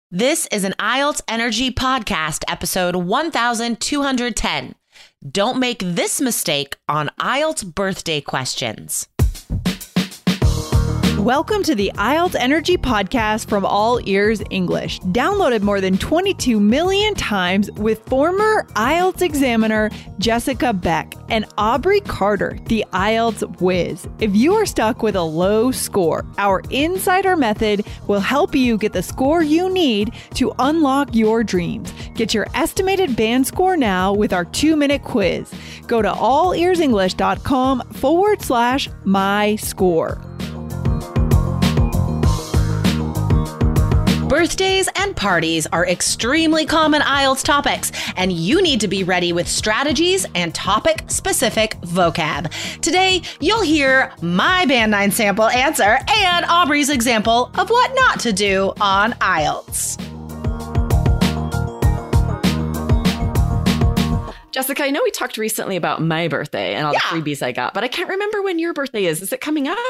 This is an IELTS Energy Podcast, episode 1210. Don't make this mistake on IELTS birthday questions. Welcome to the IELTS Energy Podcast from All Ears English, downloaded more than 22 million times with former IELTS examiner Jessica Beck and Aubrey Carter, the IELTS whiz. If you are stuck with a low score, our Insider Method will help you get the score you need to unlock your dreams. Get your estimated band score now with our 2-minute quiz. Go to allearsenglish.com/myscore. Birthdays and parties are extremely common IELTS topics, and you need to be ready with strategies and topic-specific vocab. Today, you'll hear my Band 9 sample answer and Aubrey's example of what not to do on IELTS. Jessica, I know we talked recently about my birthday and all the freebies I got, but I can't remember when your birthday is. Is it coming up?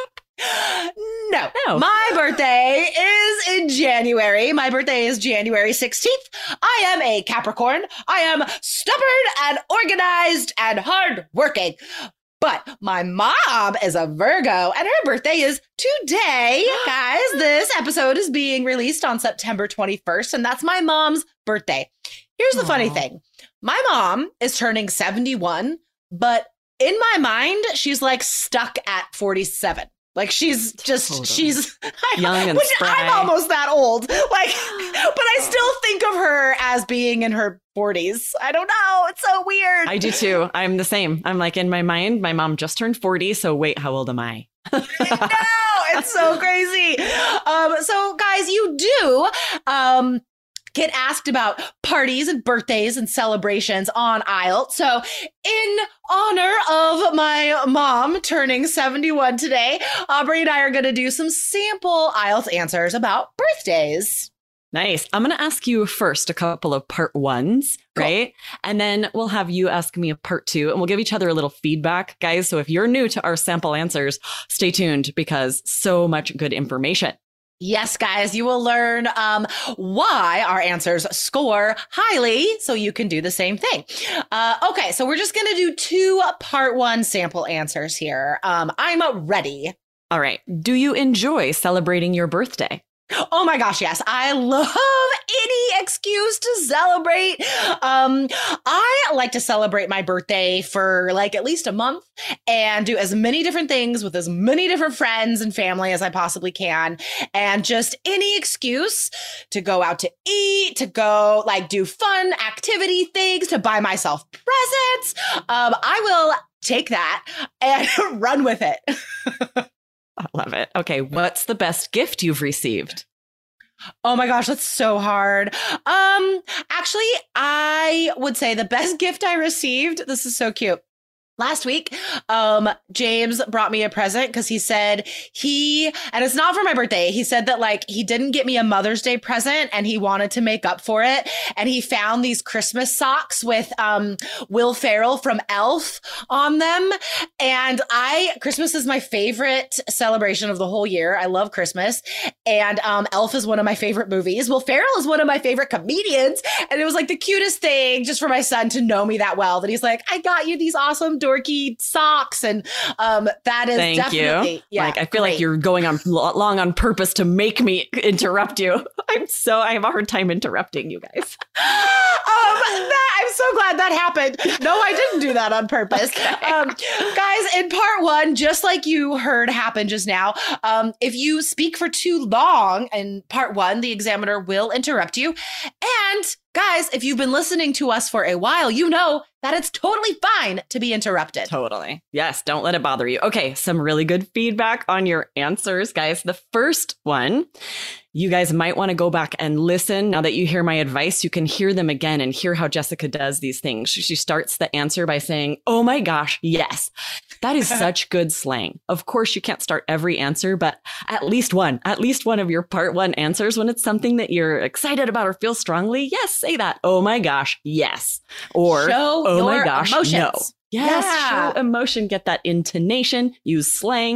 No. My birthday is in January. My birthday is January 16th. I am a Capricorn. I am stubborn and organized and hardworking. But my mom is a Virgo, and her birthday is today, guys. This episode is being released on September 21st, and that's my mom's birthday. Here's the funny thing. My mom is turning 71, but in my mind, she's like stuck at 47. Like she's young and spry. I'm almost that old. Like, but I still think of her as being in her 40s. I don't know. It's so weird. I do too. I'm the same. I'm like in my mind, my mom just turned 40. So wait, how old am I? No, it's so crazy. So guys, you do, get asked about parties and birthdays and celebrations on IELTS. So in honor of my mom turning 71 today, Aubrey and I are going to do some sample IELTS answers about birthdays. Nice. I'm going to ask you first a couple of part ones, right? And then we'll have you ask me a part two, and we'll give each other a little feedback, guys. So if you're new to our sample answers, stay tuned because so much good information. Yes, guys, you will learn why our answers score highly, so you can do the same thing. Okay, so we're just going to do 2 part 1 sample answers here. I'm ready. All right. Do you enjoy celebrating your birthday? Oh my gosh, yes. I love any excuse to celebrate. I like to celebrate my birthday for like at least a month and do as many different things with as many different friends and family as I possibly can. And just any excuse to go out to eat, to go like do fun activity things, to buy myself presents. I will take that and run with it. I love it. Okay. What's the best gift you've received? Oh my gosh, that's so hard. Actually, I would say the best gift I received, this is so cute. Last week, James brought me a present because he said and it's not for my birthday. He said that like he didn't get me a Mother's Day present and he wanted to make up for it. And he found these Christmas socks with Will Ferrell from Elf on them. And Christmas is my favorite celebration of the whole year. I love Christmas. And Elf is one of my favorite movies. Will Ferrell is one of my favorite comedians. And it was like the cutest thing just for my son to know me that well, that he's like, I got you these awesome dorky socks, and that is definitely like I feel like you're going on long on purpose to make me interrupt you. I have a hard time interrupting you guys. I'm so glad that happened. No, I didn't do that on purpose. Okay. Guys, in part 1, just like you heard happen just now, if you speak for too long in part 1, the examiner will interrupt you. And guys, if you've been listening to us for a while, you know that it's totally fine to be interrupted. Totally. Yes. Don't let it bother you. Okay. Some really good feedback on your answers, guys. The first one, you guys might want to go back and listen. Now that you hear my advice, you can hear them again and hear how Jessica does these things. She starts the answer by saying, oh my gosh, yes. That is such good slang. Of course, you can't start every answer, but at least one of your part 1 answers, when it's something that you're excited about or feel strongly, yes, say that. Oh my gosh, yes. Or, show oh your my gosh, emotions. no. Yes, Yeah. show emotion, get that intonation, use slang.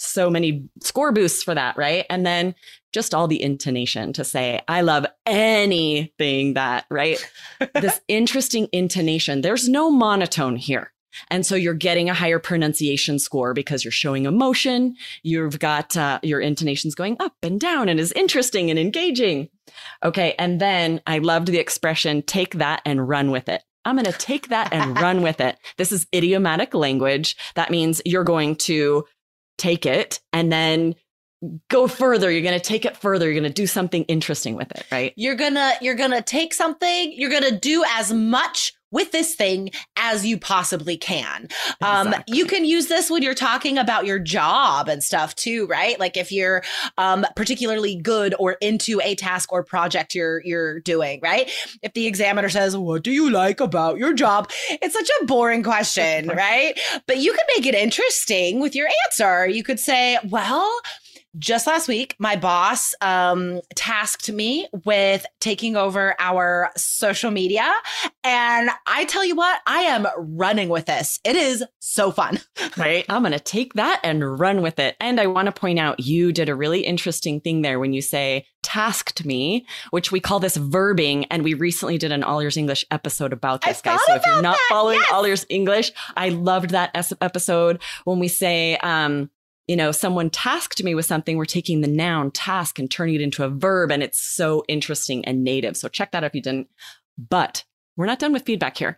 so many score boosts for that, right? And then just all the intonation to say, I love anything that, right? This interesting intonation. There's no monotone here. And so you're getting a higher pronunciation score because you're showing emotion. You've got your intonations going up and down and is interesting and engaging. Okay. And then I loved the expression, take that and run with it. I'm going to take that and run with it. This is idiomatic language. That means you're going to take it and then go further. You're going to take it further. You're going to do something interesting with it, right? You're going to take something, you're going to do as much with this thing as you possibly can. Exactly. You can use this when you're talking about your job and stuff too, right? Like if you're particularly good or into a task or project you're doing, right? If the examiner says, what do you like about your job? It's such a boring question, right? But you can make it interesting with your answer. You could say, well, just last week, my boss tasked me with taking over our social media. And I tell you what, I am running with this. It is so fun. Right? I'm going to take that and run with it. And I want to point out, you did a really interesting thing there when you say tasked me, which we call this verbing. And we recently did an All Ears English episode about this, guys. So if you're not following All Ears English, I loved that episode when we say, someone tasked me with something. We're taking the noun task and turning it into a verb. And it's so interesting and native. So check that out if you didn't. But we're not done with feedback here.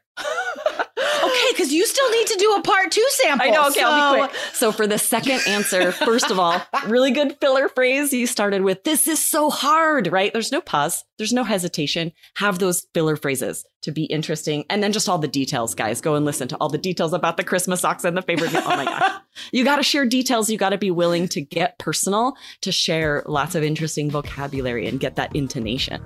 Okay, because you still need to do a part 2 sample. I know. Okay, I'll be quick. So for the second answer, first of all, really good filler phrase. You started with, this is so hard, right? There's no pause. There's no hesitation. Have those filler phrases to be interesting. And then just all the details, guys. Go and listen to all the details about the Christmas socks and the favorite. Oh my gosh. You got to share details. You got to be willing to get personal, to share lots of interesting vocabulary and get that intonation.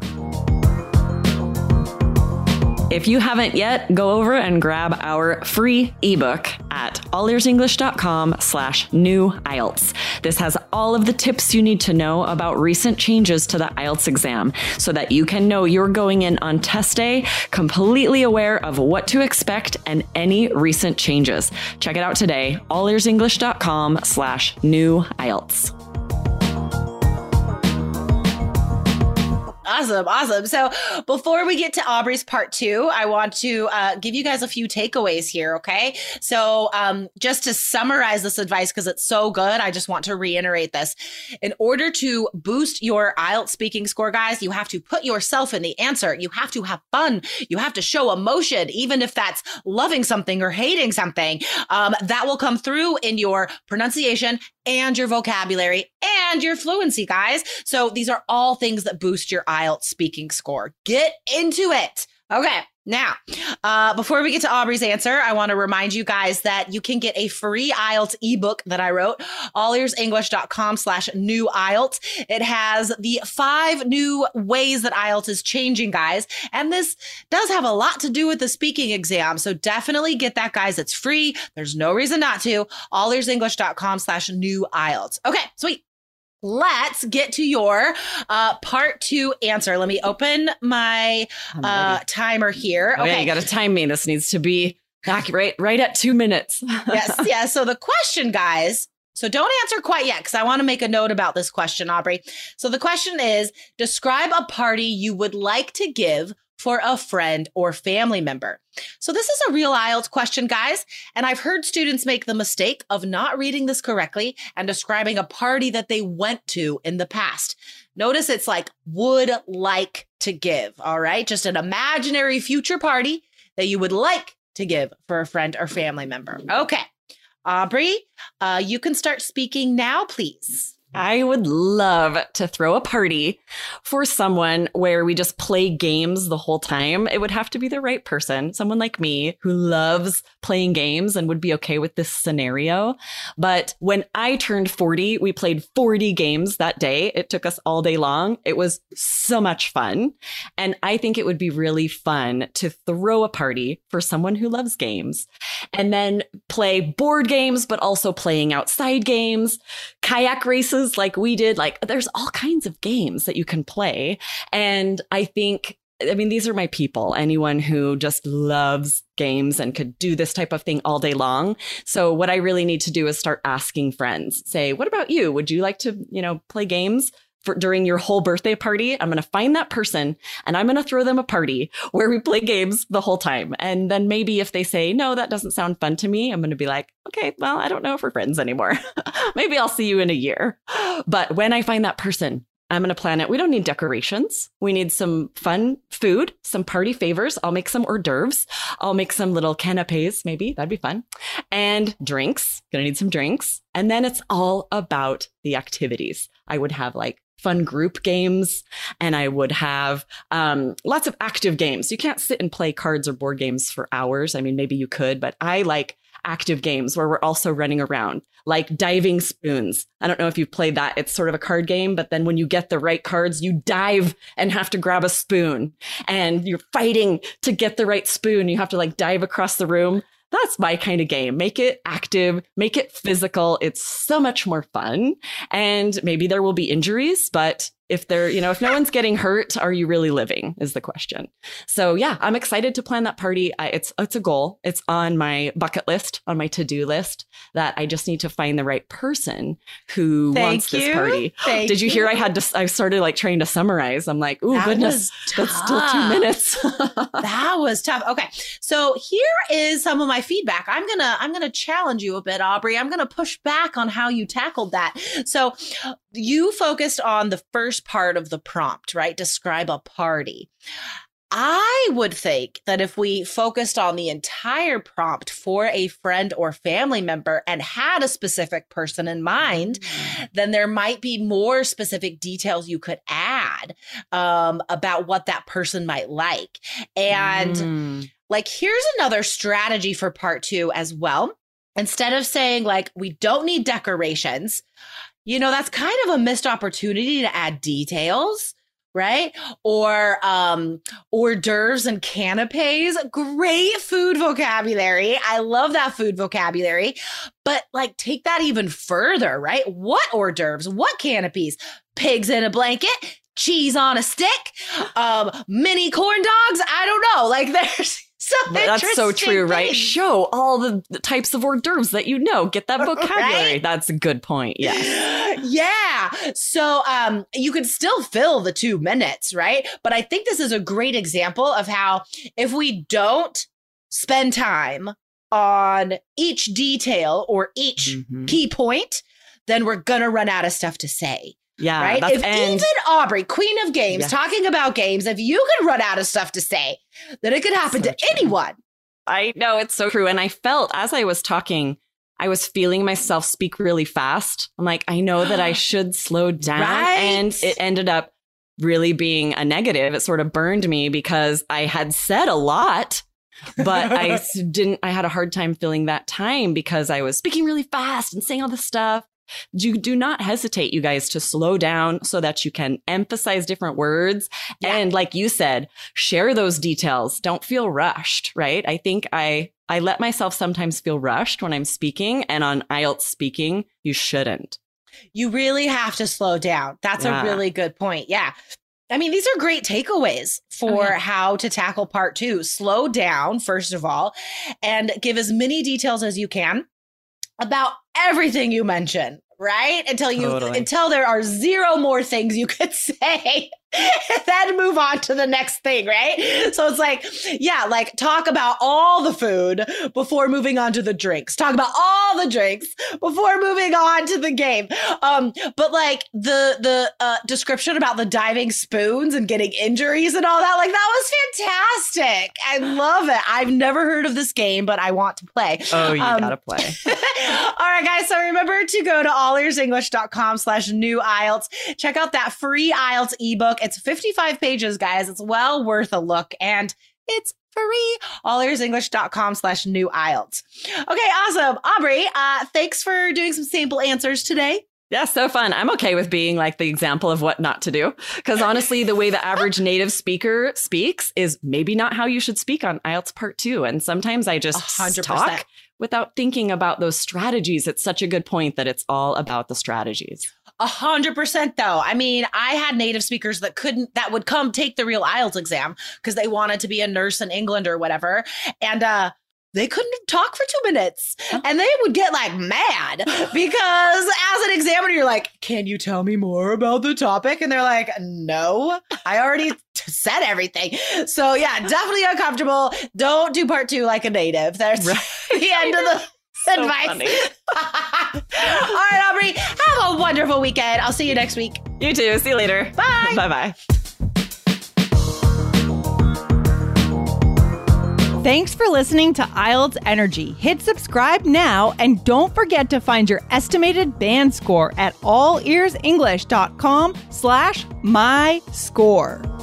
If you haven't yet, go over and grab our free ebook at allearsenglish.com/new IELTS. This has all of the tips you need to know about recent changes to the IELTS exam so that you can know you're going in on test day completely aware of what to expect and any recent changes. Check it out today, allearsenglish.com/new IELTS. Awesome. So before we get to Aubrey's part 2, I want to give you guys a few takeaways here. Okay. So just to summarize this advice, because it's so good, I just want to reiterate this. In order to boost your IELTS speaking score, guys, you have to put yourself in the answer. You have to have fun. You have to show emotion, even if that's loving something or hating something. That will come through in your pronunciation and your vocabulary and your fluency, guys. So these are all things that boost your IELTS speaking score. Get into it. Okay. Now, before we get to Aubrey's answer, I want to remind you guys that you can get a free IELTS ebook that I wrote, allearsenglish.com/new IELTS. It has the 5 new ways that IELTS is changing, guys. And this does have a lot to do with the speaking exam. So definitely get that, guys. It's free. There's no reason not to. allearsenglish.com/new IELTS. Okay, sweet. Let's get to your part 2 answer. Let me open my timer here. Okay, you got to time me. This needs to be accurate, right at 2 minutes. Yes. So the question, guys, so don't answer quite yet because I want to make a note about this question, Aubrey. So the question is, describe a party you would like to give for a friend or family member. So this is a real IELTS question, guys. And I've heard students make the mistake of not reading this correctly and describing a party that they went to in the past. Notice it's like would like to give, all right? Just an imaginary future party that you would like to give for a friend or family member. Okay. Aubrey, you can start speaking now, please. I would love to throw a party for someone where we just play games the whole time. It would have to be the right person, someone like me who loves playing games and would be okay with this scenario. But when I turned 40, we played 40 games that day. It took us all day long. It was so much fun. And I think it would be really fun to throw a party for someone who loves games and then play board games, but also playing outside games, kayak races like we did. Like there's all kinds of games that you can play. And I think I mean, these are my people, anyone who just loves games and could do this type of thing all day long. So what I really need to do is start asking friends, say, what about you? Would you like to, play games during your whole birthday party? I'm going to find that person and I'm going to throw them a party where we play games the whole time. And then maybe if they say, no, that doesn't sound fun to me, I'm going to be like, okay, well, I don't know if we're friends anymore. Maybe I'll see you in a year. But when I find that person, I'm going to plan it. We don't need decorations. We need some fun food, some party favors. I'll make some hors d'oeuvres. I'll make some little canapes, maybe. That'd be fun. And drinks. Going to need some drinks. And then it's all about the activities. I would have like fun group games, and I would have lots of active games. You can't sit and play cards or board games for hours. I mean, maybe you could, but I like active games where we're also running around, like diving spoons. I don't know if you've played that. It's sort of a card game, but then when you get the right cards, you dive and have to grab a spoon and you're fighting to get the right spoon. You have to like dive across the room. That's my kind of game. Make it active, make it physical. It's so much more fun. And maybe there will be injuries, but if if no one's getting hurt, are you really living is the question. So yeah, I'm excited to plan that party. It's a goal. It's on my bucket list, on my to-do list, that I just need to find the right person who wants this party. Did you hear I started like trying to summarize. I'm like, oh goodness, that's still 2 minutes. That was tough. Okay. So here is some of my feedback. I'm going to challenge you a bit, Aubrey. I'm going to push back on how you tackled that. So you focused on the first part of the prompt, right? Describe a party. I would think that if we focused on the entire prompt for a friend or family member and had a specific person in mind, then there might be more specific details you could add about what that person might like. And like, here's another strategy for part 2 as well. Instead of saying like, we don't need decorations, that's kind of a missed opportunity to add details, right? Or hors d'oeuvres and canapes. Great food vocabulary. I love that food vocabulary. But like, take that even further, right? What hors d'oeuvres? What canapes? Pigs in a blanket? Cheese on a stick? Mini corn dogs? I don't know. Like, there's that's so true, right? Show all the types of hors d'oeuvres that get that vocabulary. Right? That's a good point. Yeah. Yeah. So you could still fill the 2 minutes, right? But I think this is a great example of how if we don't spend time on each detail or each key point, then we're going to run out of stuff to say. Yeah. Right. Even Aubrey, Queen of Games, talking about games, if you could run out of stuff to say, then it could happen to anyone. I know, it's so true. And I felt as I was talking, I was feeling myself speak really fast. I'm like, I know that I should slow down. Right? And it ended up really being a negative. It sort of burned me because I had said a lot, but I had a hard time filling that time because I was speaking really fast and saying all this stuff. You do not hesitate, you guys, to slow down so that you can emphasize different words. Yeah. And like you said, share those details. Don't feel rushed, right? I think I let myself sometimes feel rushed when I'm speaking, and on IELTS speaking, you shouldn't. You really have to slow down. That's a really good point. Yeah. I mean, these are great takeaways for how to tackle part 2. Slow down, first of all, and give as many details as you can about everything you mention, right? Until there are 0 more things you could say, and then move on to the next thing, right? So it's like, like talk about all the food before moving on to the drinks. Talk about all the drinks before moving on to the game. But like the description about the diving spoons and getting injuries and all that, like that was fantastic. I love it. I've never heard of this game, but I want to play. Oh, you gotta play. All right, guys. So remember to go to allearsenglish.com/new IELTS. Check out that free IELTS ebook. It's 55 pages, guys. It's well worth a look, and it's free. allearsenglish.com/new IELTS. Okay, awesome. Aubrey, thanks for doing some sample answers today. Yeah, so fun. I'm okay with being like the example of what not to do. Because honestly, the way the average native speaker speaks is maybe not how you should speak on IELTS Part 2. And sometimes I just 100%. Talk without thinking about those strategies. It's such a good point that it's all about the strategies. 100% though. I mean, I had native speakers that would come take the real IELTS exam because they wanted to be a nurse in England or whatever. And they couldn't talk for 2 minutes and they would get like mad because as an examiner, you're like, can you tell me more about the topic? And they're like, no, I already said everything. So yeah, definitely uncomfortable. Don't do part 2 like a native. There's the end of the advice. All right, Aubrey, have a wonderful weekend. I'll see you next week. You too. See you later. Bye. Bye-bye. Thanks for listening to IELTS Energy. Hit subscribe now and don't forget to find your estimated band score at allearsenglish.com/myscore.